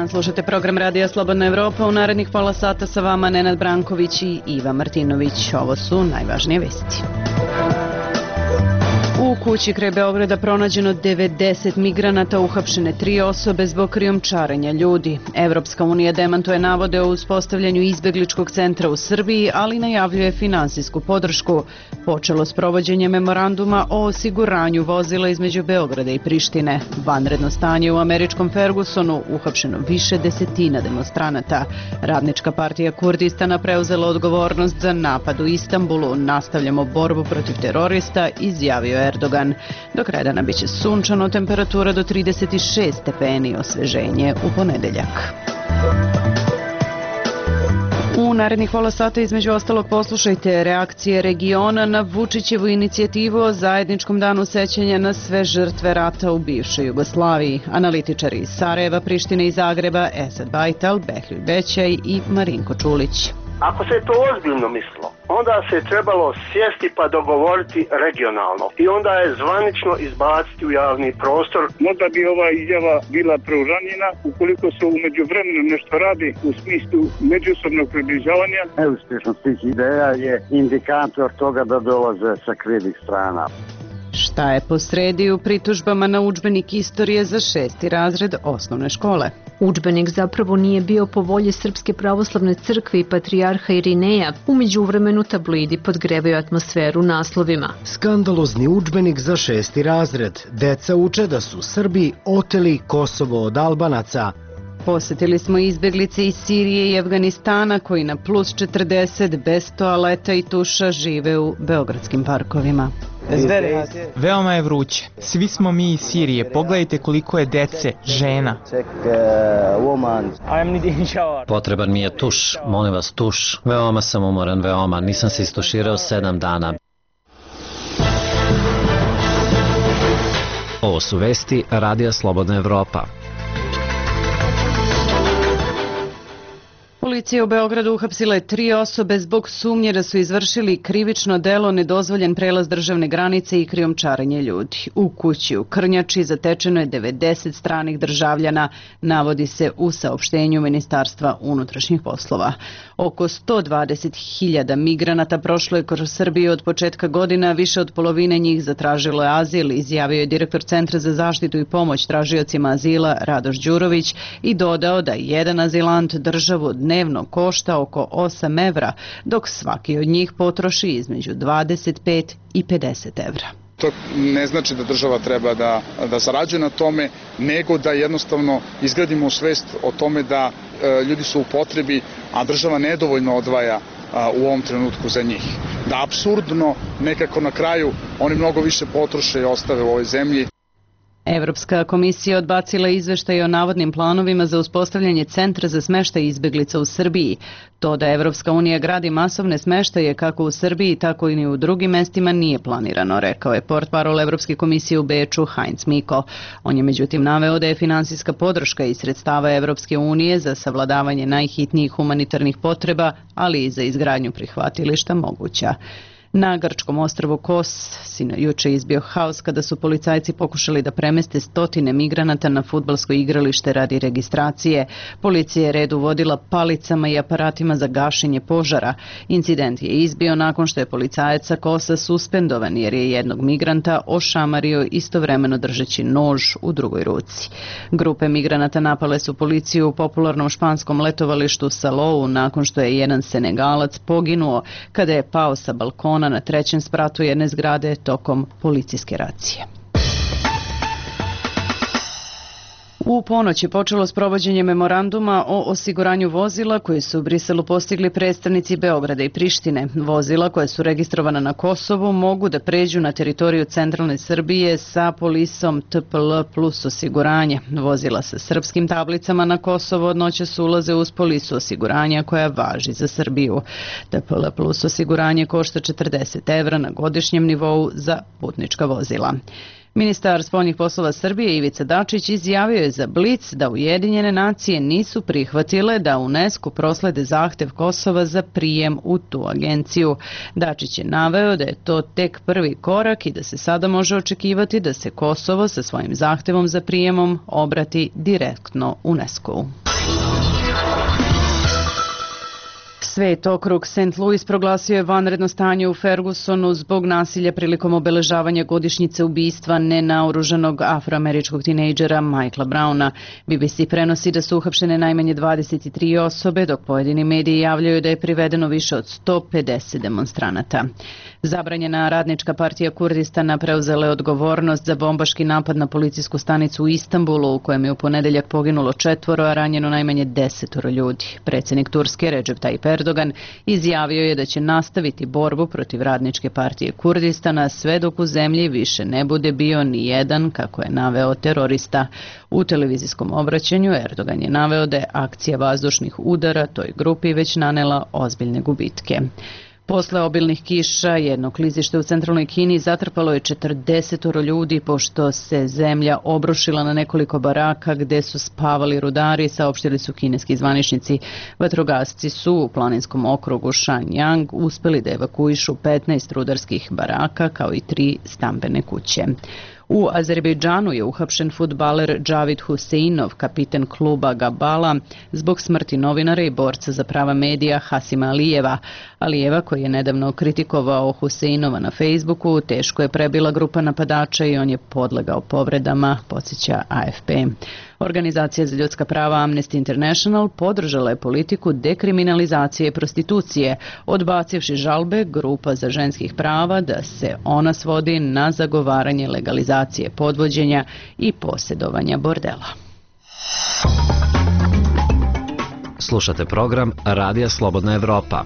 dan, slušate program Radija Slobodna Evropa. U narednih pola sata sa vama Nenad Branković i Iva Martinović. Ovo su najvažnije vesti. U kući kraj Beograda pronađeno 90 migranata, uhapšene 3 osobe zbog krijumčarenja ljudi. Evropska unija demantuje navode o uspostavljanju izbegličkog centra u Srbiji, ali najavljuje finansijsku podršku. Počelo s provođenjem memoranduma o osiguranju vozila između Beograda i Prištine. Vanredno stanje u američkom Fergusonu, uhapšeno više desetina demonstranata. Radnička partija Kurdistana preuzela odgovornost za napad u Istanbulu. Nastavljamo borbu protiv terorista, izjavio je Erdogan. Do kraja dana biće sunčano, temperatura do 36 stepeni, osveženje u ponedeljak. U narednih pola sata između ostalog poslušajte reakcije regiona na Vučićevu inicijativu o zajedničkom danu sećanja na sve žrtve rata u bivšoj Jugoslaviji. Analitičari iz Sarajeva, Prištine i Zagreba, Esad Bajtal, Behljuj Bećaj i Marinko Čulić. Ako se to ozbiljno mislilo, onda se trebalo sjesti pa dogovoriti regionalno i onda je zvanično izbaciti u javni prostor. Možda bi ova izjava bila preuranjena ukoliko se umeđu vremenu nešto radi u smislu međusobnog približavanja. Neuspješnost tih ideja je indikator toga da dolaze sa krivih strana. Šta je posredi u pritužbama na udžbenik istorije za 6. razred osnovne škole? Udžbenik zapravo nije bio po volji Srpske pravoslavne crkve i patrijarha Irineja. U međuvremenu tabloidi podgrevaju atmosferu naslovima. Skandalozni udžbenik za 6. razred. Deca uče da su Srbi oteli Kosovo od Albanaca. Posjetili smo izbjeglice iz Sirije i Afganistana koji na plus 40 bez toaleta i tuša žive u beogradskim parkovima. Veoma je vruće. Svi smo mi iz Sirije. Pogledajte koliko je dece, žena. Potreban mi je tuš. Molim vas, tuš. Veoma sam umoran, veoma. Nisam se istuširao 7 dana. Ovo su vesti Radija Slobodna Evropa. Policija u Beogradu uhapsila je 3 osobe zbog sumnje da su izvršili krivično delo nedozvoljen prelaz državne granice i krijumčarenje ljudi. U kući u Krnjači zatečeno je 90 stranih državljana, navodi se u saopštenju Ministarstva unutrašnjih poslova. Oko 120.000 migranata prošlo je kroz Srbiju od početka godina, više od polovine njih zatražilo je azil, izjavio je direktor Centra za zaštitu i pomoć tražiocima azila Radoš Đurović i dodao da jedan azilant državu dnevno košta oko 8 evra, dok svaki od njih potroši između 25 i 50 evra. To ne znači da država treba da zarađuje na tome, nego da jednostavno izgradimo svest o tome da ljudi su u potrebi, a država nedovoljno odvaja u ovom trenutku za njih. Da apsurdno nekako na kraju oni mnogo više potroše i ostave u ovoj zemlji. Evropska komisija odbacila izveštaj o navodnim planovima za uspostavljanje centra za smeštaj izbeglica u Srbiji. To da Evropska unija gradi masovne smeštaje kako u Srbiji, tako i u drugim mestima nije planirano, rekao je portparol Evropske komisije u Beču Heinz Miko. On je međutim naveo da je finansijska podrška iz sredstava Evropske unije za savladavanje najhitnijih humanitarnih potreba, ali i za izgradnju prihvatilišta moguća. Na grčkom ostrvu Kos juče izbio haos kada su policajci pokušali da premeste stotine migranata na fudbalsko igralište radi registracije. Policija je red uvodila palicama i aparatima za gašenje požara. Incident je izbio nakon što je policajac sa Kosa suspendovan jer je jednog migranta ošamario istovremeno držeći nož u drugoj ruci. Grupe migranata napale su policiju u popularnom španskom letovalištu Salou nakon što je jedan Senegalac poginuo kada je pao sa balkona na 3. spratu jedne zgrade tokom policijske racije. U ponoć je počelo s provođenjem memoranduma o osiguranju vozila koji su u Briselu postigli predstavnici Beograda i Prištine. Vozila koja su registrovana na Kosovu mogu da pređu na teritoriju centralne Srbije sa polisom TPL plus osiguranje. Vozila sa srpskim tablicama na Kosovo od noćas ulaze uz polisu osiguranja koja važi za Srbiju. TPL plus osiguranje košta 40 evra na godišnjem nivou za putnička vozila. Ministar spoljnih poslova Srbije Ivica Dačić izjavio je za Blic da Ujedinjene nacije nisu prihvatile da UNESCO proslede zahtev Kosova za prijem u tu agenciju. Dačić je naveo da je to tek prvi korak i da se sada može očekivati da se Kosovo sa svojim zahtevom za prijemom obrati direktno UNESCO-u. Svet okrug St. Louis proglasio je vanredno stanje u Fergusonu zbog nasilja prilikom obeležavanja godišnjice ubistva nenaoružanog afroameričkog tinejdžera Michaela Browna. BBC prenosi da su uhapšene najmanje 23 osobe, dok pojedini mediji javljaju da je privedeno više od 150 demonstranata. Zabranjena Radnička partija Kurdistana preuzela je odgovornost za bombaški napad na policijsku stanicu u Istanbulu, u kojem je u ponedeljak poginulo 4, a ranjeno najmanje 10 ljudi. Predsjednik Turske Recep Tayyip Erdogan izjavio je da će nastaviti borbu protiv Radničke partije Kurdistana sve dok u zemlji više ne bude bio ni jedan, kako je naveo, terorista. U televizijskom obraćanju Erdogan je naveo da je akcija vazdušnih udara toj grupi već nanela ozbiljne gubitke. Posle obilnih kiša, jedno klizište u centralnoj Kini zatrpalo je 40 ljudi pošto se zemlja obrušila na nekoliko baraka gde su spavali rudari, saopštili su kineski zvaničnici. Vatrogasci su u planinskom okrugu Shenyang uspeli da evakuišu 15 rudarskih baraka kao i 3 stambene kuće. U Azerbejdžanu je uhapšen fudbaler Džavid Huseinov, kapiten kluba Gabala, zbog smrti novinara i borca za prava medija Hasima Alijeva. Alijeva, koji je nedavno kritikovao Huseinova na Facebooku, teško je prebila grupa napadača i on je podlegao povredama, podsjeća AFP. Organizacija za ljudska prava Amnesty International podržala je politiku dekriminalizacije prostitucije, odbacivši žalbe grupa za ženskih prava da se ona svodi na zagovaranje legalizacije podvođenja i posjedovanja bordela. Slušate program Radija Slobodna Evropa.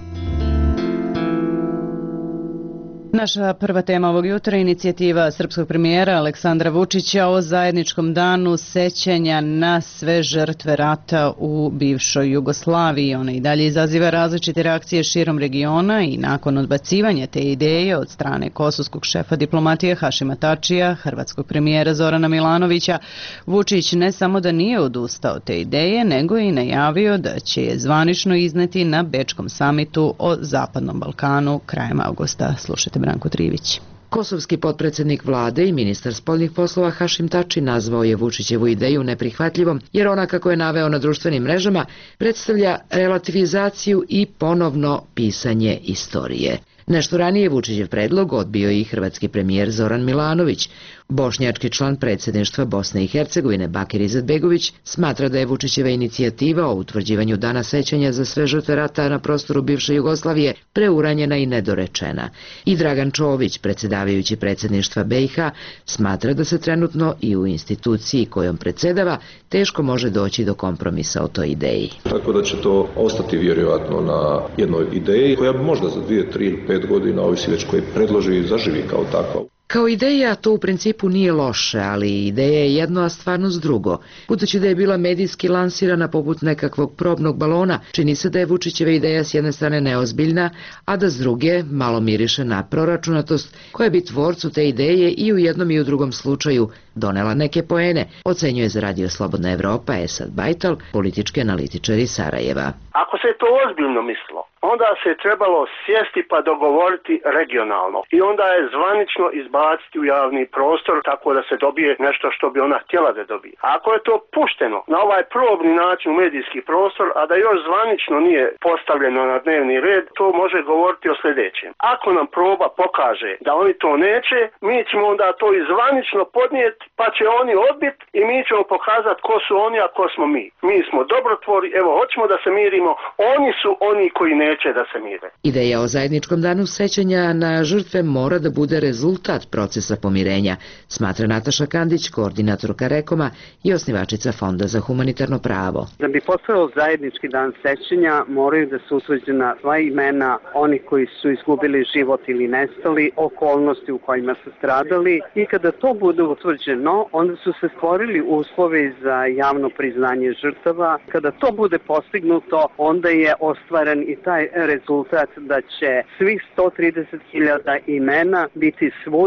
Naša prva tema ovog jutra je inicijativa srpskog premijera Aleksandra Vučića o zajedničkom danu sećanja na sve žrtve rata u bivšoj Jugoslaviji. Ona i dalje izaziva različite reakcije širom regiona i nakon odbacivanja te ideje od strane kosovskog šefa diplomatije Hašima Tačija, hrvatskog premijera Zorana Milanovića, Vučić ne samo da nije odustao te ideje, nego i najavio da će je zvanično izneti na Bečkom samitu o Zapadnom Balkanu krajem avgusta. Slušajte Branko Trivić. Kosovski potpredsjednik vlade i ministar spoljnih poslova Hašim Tači nazvao je Vučićevu ideju neprihvatljivom, jer ona, kako je naveo na društvenim mrežama, predstavlja relativizaciju i ponovno pisanje istorije. Nešto ranije Vučićev predlog odbio i hrvatski premijer Zoran Milanović. Bošnjački član predsjedništva Bosne i Hercegovine Bakir Izetbegović smatra da je Vučićeva inicijativa o utvrđivanju dana sećanja za sve žrtve rata na prostoru bivše Jugoslavije preuranjena i nedorečena. I Dragan Čović, predsjedavajući predsjedništva BiH, smatra da se trenutno i u instituciji kojom predsjedava teško može doći do kompromisa o toj ideji. Tako da će to ostati vjerojatno na jednoj ideji koja bi možda za 2, 3 ili 5 godina, ovisi već koji predloži i zaživi kao takva. Kao ideja to u principu nije loše, ali ideja je jedno, a stvarnost drugo. Budući da je bila medijski lansirana poput nekakvog probnog balona, čini se da je Vučićeva ideja s jedne strane neozbiljna, a da s druge malo miriše na proračunatost koja bi tvorcu te ideje i u jednom i u drugom slučaju donela neke poene, ocenjuje za Radio Slobodna Evropa Esad Bajtal, politički analitičar iz Sarajeva. Ako se to ozbiljno mislilo, onda se je trebalo sjesti pa dogovoriti regionalno i onda je zvanično izbaciti u javni prostor tako da se dobije nešto što bi ona htjela da dobije. Ako je to pušteno na ovaj probni način u medijski prostor, a da još zvanično nije postavljeno na dnevni red, to može govoriti o sljedećem. Ako nam proba pokaže da oni to neće, mi ćemo onda to i zvanično podnijeti, pa će oni odbiti i mi ćemo pokazati ko su oni, a ko smo mi. Mi smo dobrotvori, evo hoćemo da se mirimo, oni su oni koji neće da se mire. Ideja o zajedničkom danu sećanja na žrtve mora da bude rezultat procesa pomirenja, smatra Nataša Kandić, koordinatorka Rekoma i osnivačica Fonda za humanitarno pravo. Da bi postojao zajednički dan sećanja, moraju da su utvrđena sva imena onih koji su izgubili život ili nestali, okolnosti u kojima su stradali, i kada to bude utvrđeno, onda su se stvorili uslovi za javno priznanje žrtava. Kada to bude postignuto, onda je ostvaren i taj rezultat da će svih 130.000 imena biti svud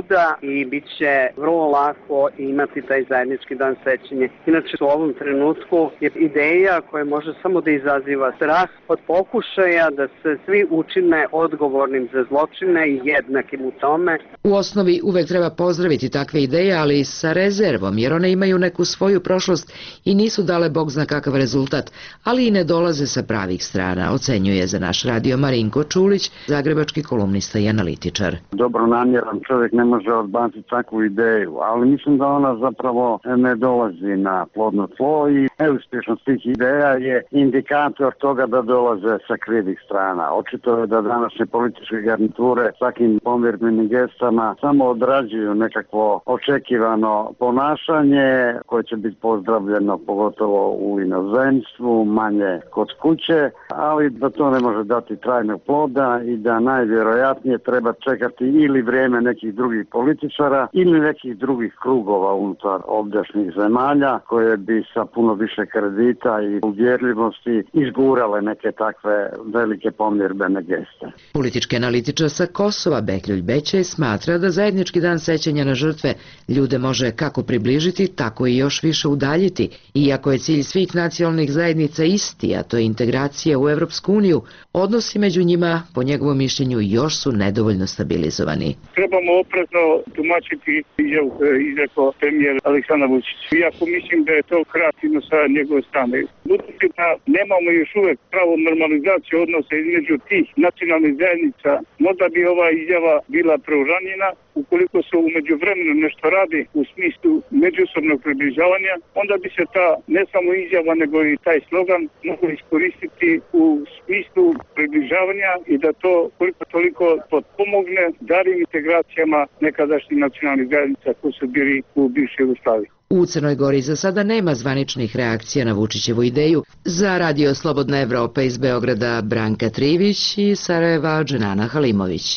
truda i bit će vrlo lako imati taj zajednički dan sećanja. Inače, u ovom trenutku je ideja koja može samo da izaziva strah od pokušaja da se svi učine odgovornim za zločine i jednakim u tome. U osnovi uvek treba pozdraviti takve ideje, ali sa rezervom, jer one imaju neku svoju prošlost i nisu dale bog zna kakav rezultat, ali i ne dolaze sa pravih strana, ocenjuje za naš radio Marinko Čulić, zagrebački kolumnista i analitičar. Dobronamjeran čovjek ne može odbaciti takvu ideju, ali mislim da ona zapravo ne dolazi na plodno tlo i neuspješnost tih ideja je indikator toga da dolaze sa krivih strana. Očito je da današnje političke garniture svakim pomirbenim gestama samo odrađuju nekakvo očekivano ponašanje koje će biti pozdravljeno pogotovo u inozemstvu, manje kod kuće, ali da to ne može dati trajnog ploda i da najvjerojatnije treba čekati ili vrijeme nekih drugih političara ili nekih drugih krugova unutar ovdašnjih zemalja koje bi sa puno više kredita i uvjerljivosti izgurale neke takve velike pomirbene geste. Politički analitičar sa Kosova Bekljulj Bećej smatra da zajednički dan sećanja na žrtve ljude može kako približiti, tako i još više udaljiti. Iako je cilj svih nacionalnih zajednica isti, a to je integracija u Evropsku uniju, odnosi među njima, po njegovom mišljenju, još su nedovoljno stabilizovani. Trebamo oprezno tumačiti izjavu koju je izrekao premijer Aleksandar Vučić. Iako mislim da je to kreativno sa njegove strane. Budući da nemamo još uvek pravu normalizaciju odnosa između tih nacionalnih zajednica, možda bi ova izjava bila preuranjena. Ukoliko se umeđu vremenu nešto radi u smislu međusobnog približavanja, onda bi se ta ne samo izjava nego i taj slogan mogli iskoristiti u smislu približavanja i da to koliko toliko potpomogne daljim integracijama nekadašnjih nacionalnih zajednica koji su bili u bivšoj Jugoslaviji. U Crnoj Gori za sada nema zvaničnih reakcija na Vučićevu ideju. Za Radio Slobodna Evropa iz Beograda Branka Trivić i Sarajeva Dženana Halimović.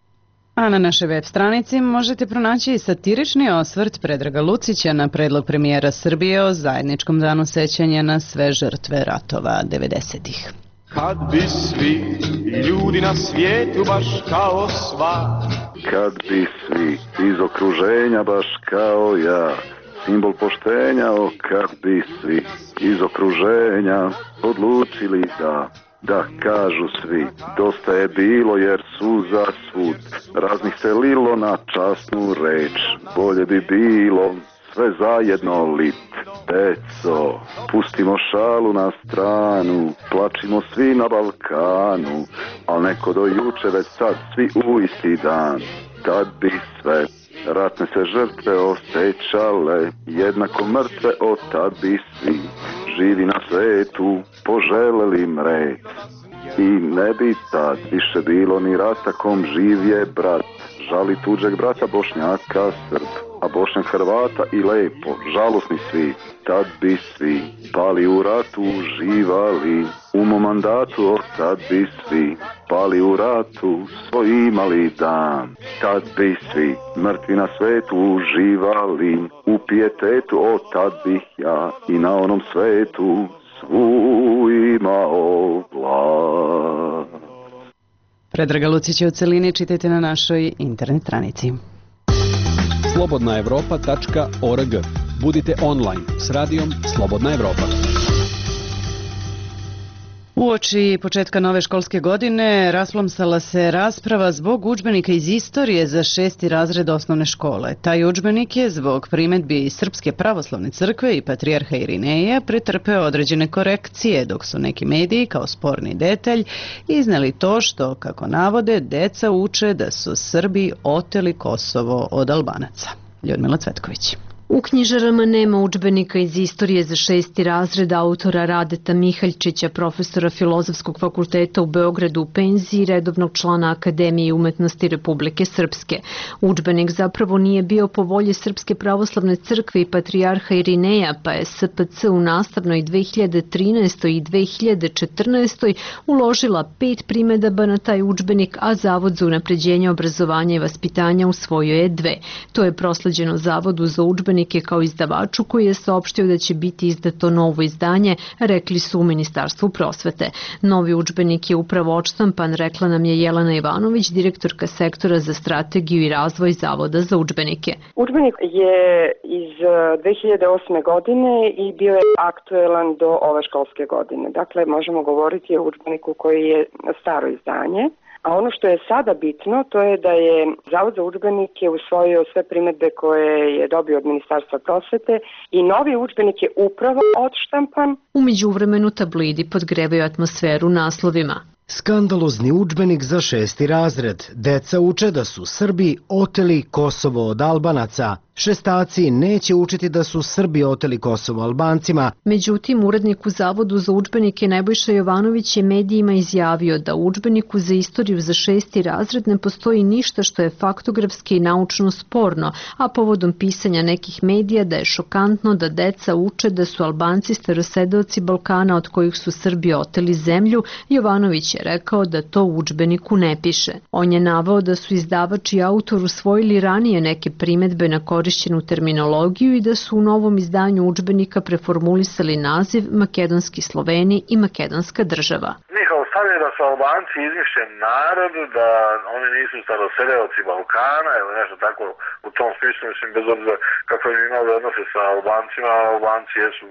A na našoj web stranici možete pronaći i satirični osvrt Predraga Lucića na predlog premijera Srbije o zajedničkom danu sećanja na sve žrtve ratova 90-ih. Kad bi svi ljudi na svijetu baš kao sva, kad bi svi iz okruženja baš kao ja, simbol poštenja, kad bi svi iz okruženja odlučili da kažu svi, dosta je bilo jer su za svud raznih se lilo na časnu reč, bolje bi bilo sve zajedno lit. Deco, pustimo šalu na stranu, plačimo svi na Balkanu, al neko do juče već sad svi u isti dan, tad bi sve ratne se žrtve osjećale, jednako mrtve od tad bi svi živi na svetu poželeli mret. I ne bi tad više bilo ni rata kom živ je brat, žali tuđeg brata Bošnjaka Srb, a Bošnjak Hrvata i lepo, žalosni svi, tad bi svi pali u ratu, živali u mom mandatu, od tad bi svi pali u ratu, svoj imali dan, tad bi svi mrtvi na svetu uživali u pijetetu, od tad bih ja i na onom svetu svu imao vlast. Predraga Lucića u celini čitajte na našoj internet stranici. slobodnaevropa.org. Budite online s radijom Slobodna Evropa. Uoči početka nove školske godine rasplomsala se rasprava zbog udžbenika iz istorije za 6. razred osnovne škole. Taj udžbenik je zbog primedbi iz Srpske pravoslavne crkve i patrijarha Irineja pretrpeo određene korekcije, dok su neki mediji kao sporni detalj izneli to što, kako navode, deca uče da su Srbi oteli Kosovo od Albanaca. Ljudmila Cvetković. U knjižarama nema udžbenika iz istorije za 6. razred autora Radeta Mihaljčića, profesora Filozofskog fakulteta u Beogradu u penziji, redovnog člana Akademije umetnosti Republike Srpske. Udžbenik zapravo nije bio po volji Srpske pravoslavne crkve i patrijarha Irineja, pa je SPC u nastavnoj 2013. i 2014. uložila 5 primedaba na taj udžbenik, a Zavod za unapređenje obrazovanja i vaspitanja usvojio je 2. To je prosleđeno Zavodu za udžbenik udžbenike kao izdavaču koji je saopštio da će biti izdato novo izdanje, rekli su u Ministarstvu prosvete. Novi udžbenik je upravo odštampan, rekla nam je Jelena Ivanović, direktorka sektora za strategiju i razvoj Zavoda za udžbenike. Udžbenik je iz 2008. godine i bio je aktuelan do ove školske godine. Dakle, možemo govoriti o udžbeniku koji je staro izdanje. A ono što je sada bitno, to je da je Zavod za udžbenike usvojio sve primedbe koje je dobio od Ministarstva prosvete i novi udžbenik je upravo odštampan. U međuvremenu tabloidi podgrevaju atmosferu naslovima. Skandalozni udžbenik za 6. razred. Deca uče da su Srbi oteli Kosovo od Albanaca. Šestaci neće učiti da su Srbi oteli Kosovo Albancima. Međutim, urednik u Zavodu za udžbenike Nebojša Jovanović je medijima izjavio da u udžbeniku za istoriju za 6. razred ne postoji ništa što je faktografski i naučno sporno, a povodom pisanja nekih medija da je šokantno da deca uče da su Albanci starosedeoci Balkana od kojih su Srbi oteli zemlju, Jovanović je rekao da to u udžbeniku ne piše. On je naveo da su izdavač i autor usvojili ranije neke primedbe na korišćenu terminologiju i da su u novom izdanju udžbenika preformulisali naziv Makedonski Sloveni i Makedonska država. Njihov stav je da su Albanci izmišljen narod, da oni nisu starosedeoci Balkana ili nešto tako u tom smislu, mislim, bez obzira kako im imali odnose sa Albancima, Albanci jesu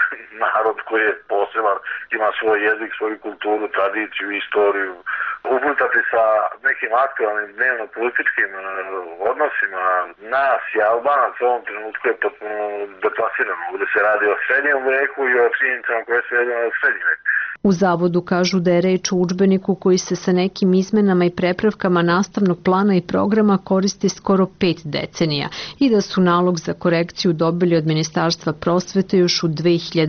narod koji je poseban, ima svoj jezik, svoju kulturu, tradiciju, istoriju. Uplitati sa nekim aktualnim dnevno-političkim odnosima nas i Albanaca u ovom trenutku je potpuno deplasirano. Ovdje se radi o srednjem veku i o činjenicama koje se vedeno od srednjem veku. U Zavodu kažu da je reč o udžbeniku koji se sa nekim izmenama i prepravkama nastavnog plana i programa koristi skoro 5 decenija i da su nalog za korekciju dobili od Ministarstva prosvete još u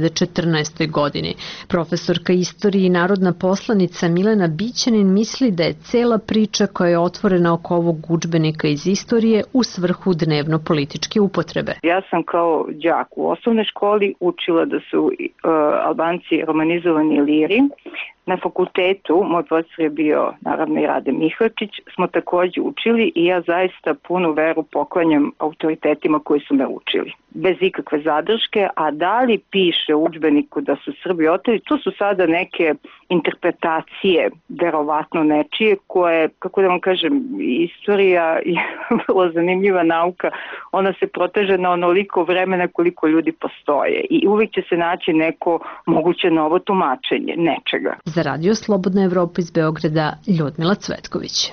2014. godini. Profesorka istorije i narodna poslanica Milena Bićanin misli da je cela priča koja je otvorena oko ovog udžbenika iz istorije u svrhu dnevno-političke upotrebe. Ja sam kao đak u osnovnoj školi učila da su Albanci romanizovani liri. Na fakultetu, moj profesor je bio naravno i Rade Mihlačić, smo takođe učili i ja zaista punu veru poklanjam autoritetima koji su me učili. Bez ikakve zadrške, a da li piše u udžbeniku da su Srbi oteli, to su sada neke interpretacije, verovatno nečije, koje, kako da vam kažem, istorija je vrlo zanimljiva nauka, ona se proteže na onoliko vremena koliko ljudi postoje i uvijek će se naći neko moguće novo tumačenje nečega. Za Radio Slobodna Evropa iz Beograda, Ljudmila Cvetković.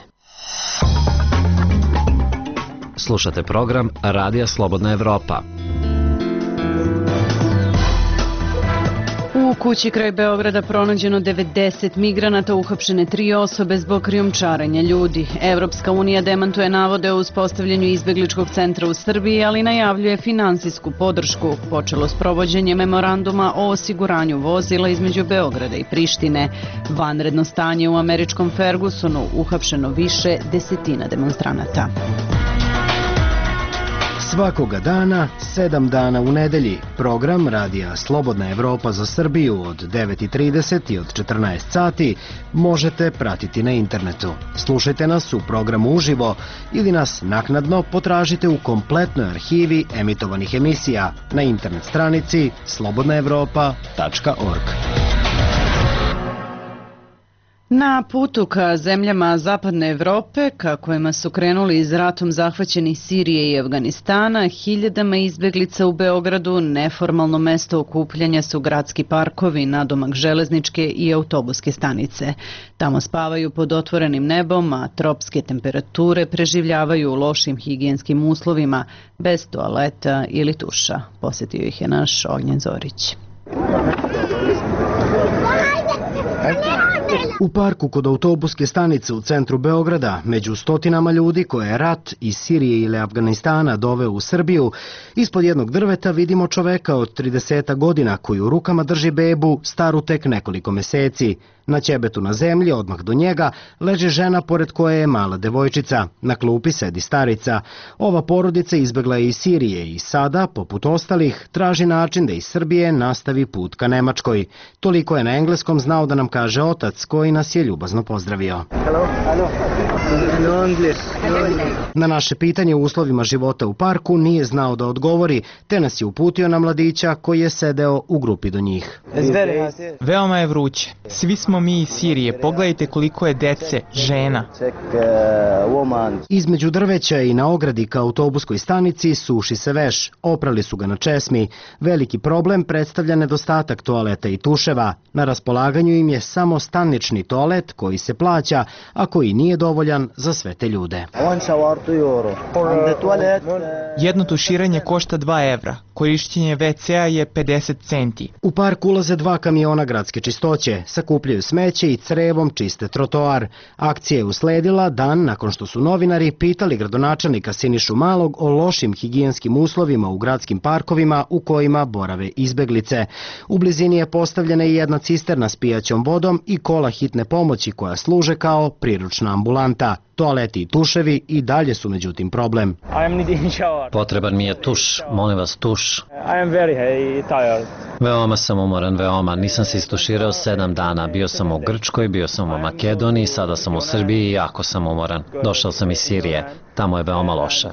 Slušate program Radija Slobodna Evropa. U kući kraj Beograda pronađeno 90 migranata, uhapšene 3 osobe zbog krijumčarenja ljudi. Evropska unija demantuje navode o uspostavljanju izbegličkog centra u Srbiji, ali najavljuje finansijsku podršku. Počelo s provođenjem memoranduma o osiguranju vozila između Beograda i Prištine. Vanredno stanje u američkom Fergusonu, uhapšeno više desetina demonstranata. Svakoga dana, 7 dana u nedelji, program Radija Slobodna Evropa za Srbiju od 9:30 i od 14 sati možete pratiti na internetu. Slušajte nas u programu uživo ili nas naknadno potražite u kompletnoj arhivi emitovanih emisija na internet stranici slobodnaevropa.org. Na putu ka zemljama Zapadne Evrope, ka kojima su krenuli iz ratom zahvaćeni Sirije i Afganistana, hiljadama izbeglica u Beogradu neformalno mesto okupljanja su gradski parkovi, nadomak železničke i autobuske stanice. Tamo spavaju pod otvorenim nebom, a tropske temperature preživljavaju u lošim higijenskim uslovima, bez toaleta ili tuša. Posjetio ih je naš Ognjen Zorić. U parku kod autobuske stanice u centru Beograda, među stotinama ljudi koje je rat iz Sirije ili Afganistana doveo u Srbiju, ispod jednog drveta vidimo čoveka od 30 godina koji u rukama drži bebu staru tek nekoliko meseci. Na ćebetu na zemlji, odmah do njega, leži žena pored koje je mala devojčica. Na klupi sedi starica. Ova porodica izbegla je iz Sirije i sada, poput ostalih, traži način da iz Srbije nastavi put ka Nemačkoj. Toliko je na engleskom znao da nam kaže otac, koji nas je ljubazno pozdravio. Na naše pitanje o uslovima života u parku nije znao da odgovori, te nas je uputio na mladića koji je sedeo u grupi do njih. Veoma je vruće. Svi smo mi iz Sirije. Pogledajte koliko je dece, žena. Između drveća i na ogradi ka autobuskoj stanici suši se veš. Oprali su ga na česmi. Veliki problem predstavlja nedostatak toaleta i tuševa. Na raspolaganju im je samo stanični toalet koji se plaća, a koji nije dovoljan za sve te ljude. Jedno tuširanje košta 2 evra. Korišćenje WC-a je 50 centi. U park ulaze 2 kamiona gradske čistoće, sakupljaju smeće i crevom čiste trotoar. Akcija je usledila dan nakon što su novinari pitali gradonačelnika Sinišu Malog o lošim higijenskim uslovima u gradskim parkovima u kojima borave izbeglice. U blizini je postavljena i jedna cisterna s pijaćom vodom i kola hitne pomoći koja služe kao priručna ambulanta. Toaleti i tuševi i dalje su međutim problem. Potreban mi je tuš, molim vas tuš. Veoma sam umoran, veoma. Nisam se istuširao 7 dana. Bio sam u Grčkoj, bio sam u Makedoniji, sada sam u Srbiji i jako sam umoran. Došao sam iz Sirije. Tamo je veoma loše.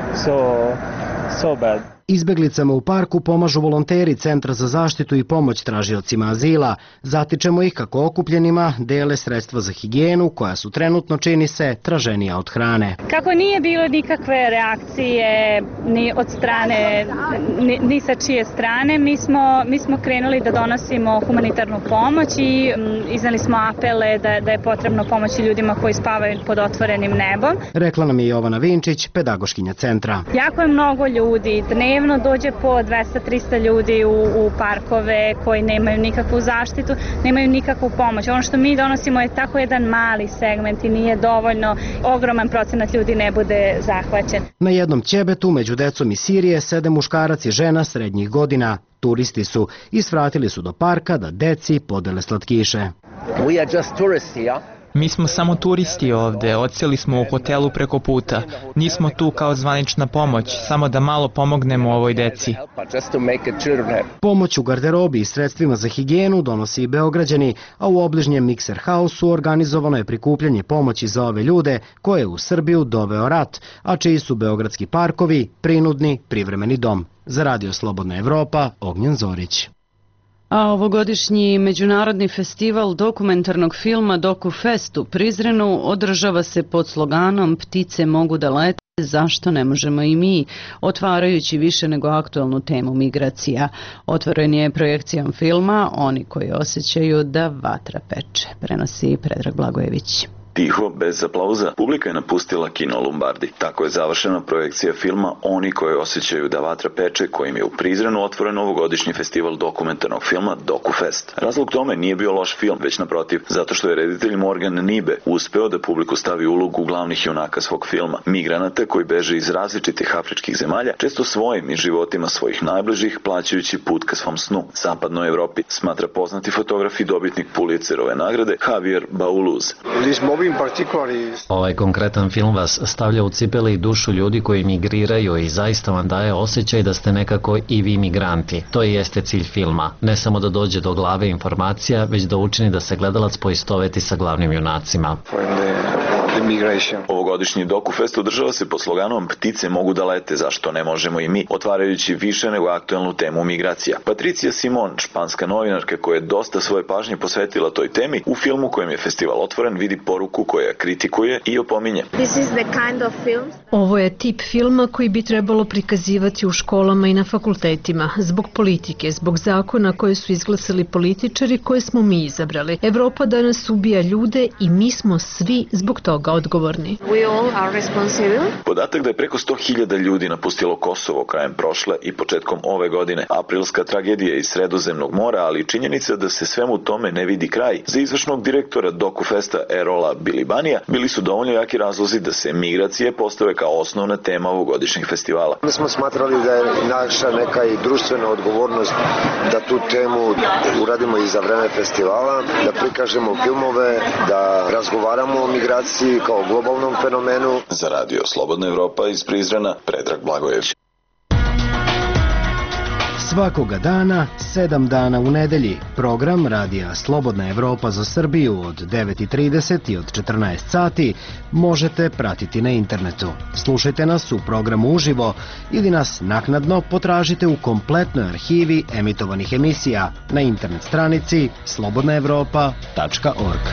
Izbeglicama u parku pomažu volonteri Centra za zaštitu i pomoć tražiocima azila. Zatičemo ih kako okupljenima dele sredstva za higijenu koja su trenutno, čini se, traženija od hrane. Kako nije bilo nikakve reakcije ni od strane, ni sa čije strane, mi smo krenuli da donosimo humanitarnu pomoć i iznali smo apele da je potrebno pomoći ljudima koji spavaju pod otvorenim nebom. Rekla nam je Jovana Vinčić, pedagoškinja centra. Jako je mnogo ljudi, dnevno dođe po 200-300 ljudi u parkove koji nemaju nikakvu zaštitu, nemaju nikakvu pomoć. Ono što mi donosimo je tako jedan mali segment i nije dovoljno, ogroman procenat ljudi ne bude zahvaćen. Na jednom ćebetu među decom iz Sirije sede muškarac i žena srednjih godina. Turisti su i svratili su do parka da deci podele slatkiše. Mi smo samo turisti ovde, odseli smo u hotelu preko puta. Nismo tu kao zvanična pomoć, samo da malo pomognemo ovoj deci. Pomoć u garderobi i sredstvima za higijenu donosi i Beograđani, a u obližnjem Mikser Hausu organizovano je prikupljanje pomoći za ove ljude koje je u Srbiju doveo rat, a čiji su beogradski parkovi prinudni privremeni dom. Za Radio Slobodna Evropa, Ognjen Zorić. A ovogodišnji međunarodni festival dokumentarnog filma DokuFest u Prizrenu održava se pod sloganom Ptice mogu da lete, zašto ne možemo i mi, otvarajući više nego aktualnu temu migracija. Otvoren je projekcijom filma Oni koji osjećaju da vatra peče, prenosi Predrag Blagojević. Tiho, bez aplauza, publika je napustila kino Lombardi. Tako je završena projekcija filma Oni koji osjećaju da vatra peče, kojim je u Prizrenu otvoren ovogodišnji festival dokumentarnog filma DokuFest. Razlog tome nije bio loš film, već naprotiv, zato što je reditelj Morgan Nibe uspeo da publiku stavi u ulogu glavnih junaka svog filma, migranata koji beže iz različitih afričkih zemalja, često svojim i životima svojih najbližih, plaćajući put ka svom snu, zapadnoj Evropi, smatra poznati fotograf i dobitnik Pulitzerove nagrade Javier Bauluz. Ovaj konkretan film vas stavlja u cipele i dušu ljudi koji migriraju i zaista vam daje osjećaj da ste nekako i vi migranti. To i jeste cilj filma. Ne samo da dođe do glave informacija, već da učini da se gledalac poistoveti sa glavnim junacima. Ovogodišnji DokuFest održava se pod sloganom Ptice mogu da lete, zašto ne možemo i mi, otvarajući više nego aktualnu temu migracija. Patricija Simon, španska novinarka koja je dosta svoje pažnje posvetila toj temi, u filmu kojem je festival otvoren vidi poruku koja kritikuje i opominje. Ovo je tip filma koji bi trebalo prikazivati u školama i na fakultetima, zbog politike, zbog zakona koje su izglasali političari koje smo mi izabrali. Evropa danas ubija ljude i mi smo svi zbog toga toga odgovorni. Podatak da je preko 100.000 ljudi napustilo Kosovo krajem prošle i početkom ove godine, aprilska tragedija iz Sredozemnog mora, ali i činjenica da se svemu tome ne vidi kraj, za izvršnog direktora DokuFesta Erola Bilibanija bili su dovoljno jaki razlozi da se migracije postave kao osnovna tema ovogodišnjeg festivala. Mi smo smatrali da je naša neka i društvena odgovornost da tu temu uradimo i za vreme festivala, da prikažemo filmove, da razgovaramo o migraciji kao globalnom fenomenu. Za Radio Slobodna Evropa iz Prizrena, Predrag Blagojević. Svakoga dana, 7 dana u nedelji, program Radija Slobodna Evropa za Srbiju od 9:30 i od 14 sati možete pratiti na internetu. Slušajte nas u programu uživo ili nas naknadno potražite u kompletnoj arhivi emitovanih emisija na internet stranici slobodnaevropa.org.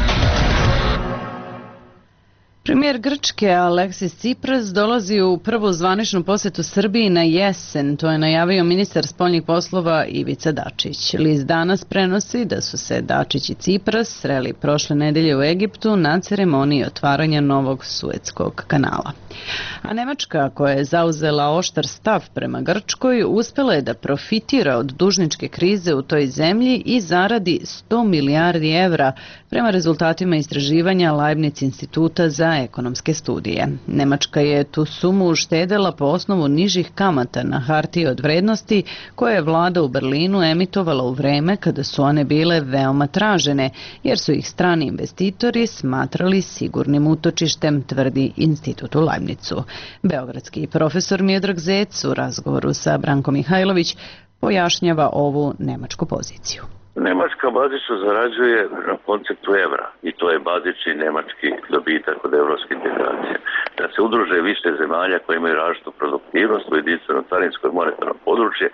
Premijer Grčke Aleksis Tsipras dolazi u prvu zvaničnu posetu Srbiji na jesen, to je najavio ministar spoljnih poslova Ivica Dačić. List danas prenosi da su se Dačić i Tsipras sreli prošle nedelje u Egiptu na ceremoniji otvaranja novog Suetskog kanala. A Nemačka, koja je zauzela oštar stav prema Grčkoj, uspela je da profitira od dužničke krize u toj zemlji i zaradi 100 milijardi evra prema rezultatima istraživanja Leibniz instituta za ekonomske studije. Nemačka je tu sumu uštedela po osnovu nižih kamata na hartije od vrednosti koje je vlada u Berlinu emitovala u vreme kada su one bile veoma tražene, jer su ih strani investitori smatrali sigurnim utočištem, tvrdi institut u Leibnizu. Beogradski profesor Miodrag Zec u razgovoru sa Brankom Mihajlović pojašnjava ovu nemačku poziciju. Nemačka bazično zarađuje na konceptu evra i to je bazični nemački dobitak od evropske integracije. Da se udruže više zemalja koje imaju različitu produktivnost u jedinstveno carinsko i monetarno područje,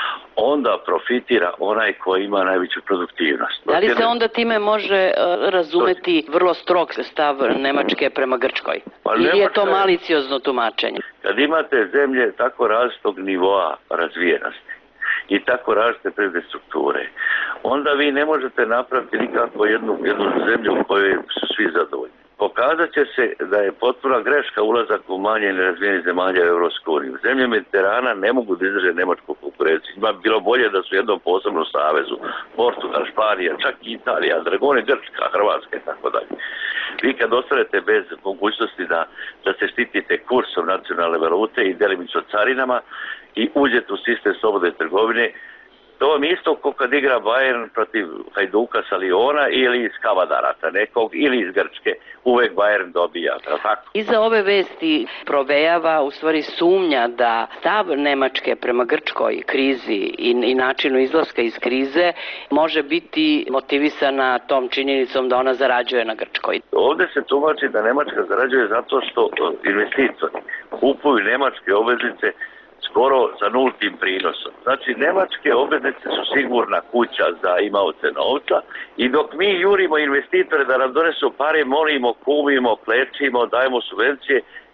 onda profitira onaj koji ima najveću produktivnost. Da li se onda time može razumeti vrlo strog stav Nemačke prema Grčkoj? Ili je to maliciozno tumačenje? Kad imate zemlje tako različitog nivoa razvijenosti i tako različite privredne strukture, onda vi ne možete napraviti nikako jednu zemlju u kojoj su svi zadovoljni. Pokazat će se da je potpuna greška ulazak u manje nerazvijenih zemalja u Evropsku uniju. Zemlje Mediterana ne mogu da izdrže nemačku konkurenciju. Ima bilo bolje da su u jednom posebnom savezu. Portugal, Španija, čak i Italija, Dragone, Grčka, Hrvatska i tako dalje. Vi kad ostanete bez mogućnosti da se štitite kursom nacionalne valute i delimično carinama i uđete u sistem slobodne trgovine, to vam isto ko kad igra Bayern protiv Hajduka sa Liona ili iz Kavadarata nekog ili iz Grčke. Uvek Bayern dobija, tako? Iza ove vesti provejava u stvari sumnja da stav Nemačke prema Grčkoj krizi i načinu izlaska iz krize može biti motivisana tom činjenicom da ona zarađuje na Grčkoj. Ovde se tumači da Nemačka zarađuje zato što investitori kupuju nemačke obveznice skoro sa nultim prinosom. Znači, nemačke obveznice su sigurna kuća za imaoce novca i dok mi jurimo investitore da nam donesu pare, molimo, kumimo, klečimo, dajemo subvencije,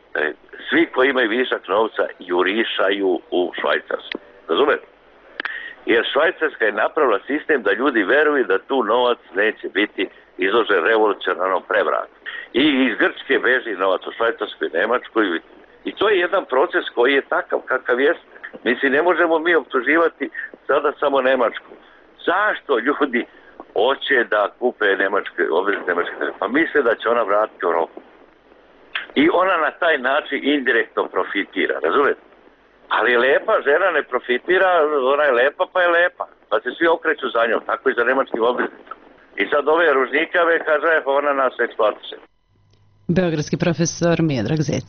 svi koji imaju višak novca jurišaju u Švajcarsku. Razumete? Jer Švajcarska je napravila sistem da ljudi veruju da tu novac neće biti izložen revolucionarnom prevratu. I iz Grčke beži novac u Švajcarsku i Nemačku i to je jedan proces koji je takav kakav jeste. Mislim, ne možemo mi optuživati sada samo Nemačku. Zašto ljudi hoće da kupe nemačke obveznice nemačke? Pa misle da će ona vratiti u Europu. I ona na taj način indirektno profitira, razumete? Ali lepa žena ne profitira, ona je lepa pa je lepa. Pa se svi okreću za njom, tako i za nemačkim obveznicama. I sad ove ružnikave kaže, pa ona nas eksploatiše. Beogradski profesor Miodrag Zec.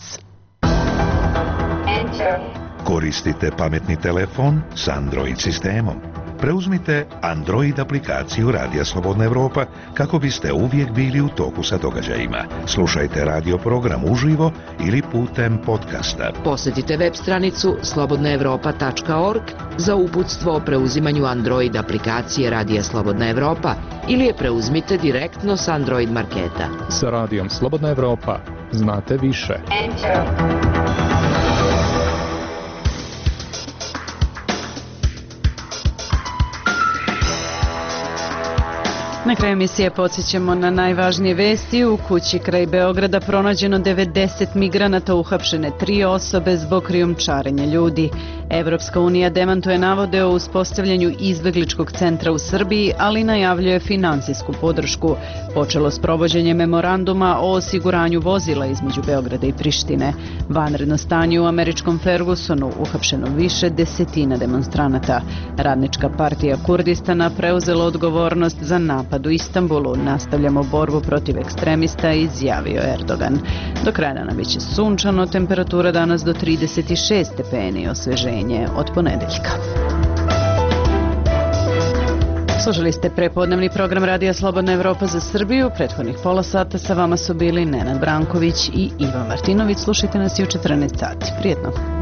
Koristite pametni telefon s Android sistemom. Preuzmite Android aplikaciju Radija Slobodna Evropa kako biste uvijek bili u toku sa događajima. Slušajte radio program uživo ili putem podcasta. Posjetite web stranicu slobodnaevropa.org za uputstvo o preuzimanju Android aplikacije Radija Slobodna Evropa ili je preuzmite direktno s Android marketa. Sa Radijom Slobodna Evropa znate više. Na kraju emisije podsjećamo na najvažnije vesti. U kući kraj Beograda pronađeno 90 migranata, uhapšene 3 osobe zbog krijumčarenja ljudi. Evropska unija demantuje navode o uspostavljanju izbegličkog centra u Srbiji, ali najavljuje finansijsku podršku. Počelo s provođenjem memoranduma o osiguranju vozila između Beograda i Prištine. Vanredno stanje u američkom Fergusonu, uhapšeno više desetina demonstranata. Radnička partija Kurdistana preuzela odgovornost za napad u Istanbulu. Nastavljamo borbu protiv ekstremista, izjavio Erdogan. Do kraja dana biće sunčano, temperatura danas do 36 stepeni, osveženje od ponedeljka. Slušali ste prepodnevni program Radija Slobodna Evropa za Srbiju. Prethodnih pola sata sa vama su bili Nenad Branković i Ivan Martinović. Slušajte nas i u 14 sati. Prijetno.